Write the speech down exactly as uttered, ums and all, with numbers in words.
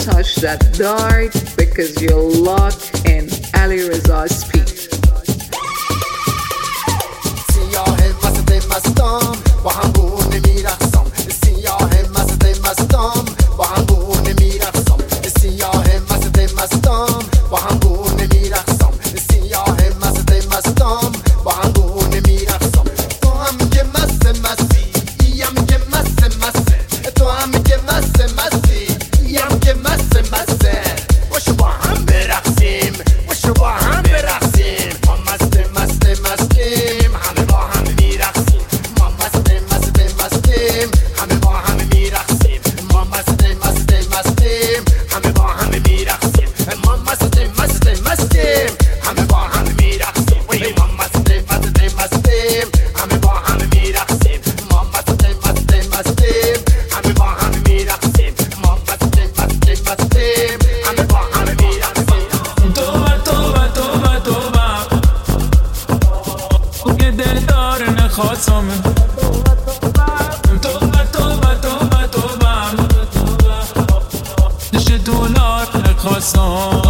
touch that dart because you're locked in Ali Reza's speed. سیاه مست مستم با هم گونه میرقصم سیاه مست مستم با هم گونه میرقصم سیاه مست مستم با هم گونه میرقصم سیاه مست مستم با هم گونه میرقصم تو هم که مست مستی یم که مست مسته تو هم که مست مستی یم که مست مسته وشو با هم برقصیم وشو با هم برقصیم ما مست مست مستیم همه با هم میرقصیم ما مست مست مستیم همه با هم میرقصیم ما مست مست مستیم همه با هم میرقصیم ما مست مست مستیم همه با هم میرقصیم ما مست مست مستیم همه با هم میرقصیم ما مست مست مستیم همه با هم میرقصیم ما مست مست مستیم همه با هم میرقصیم توبه توبه توبه توبه او که دلدار نخواستم توبه توبه توبه توبه نشه دولار نخواستم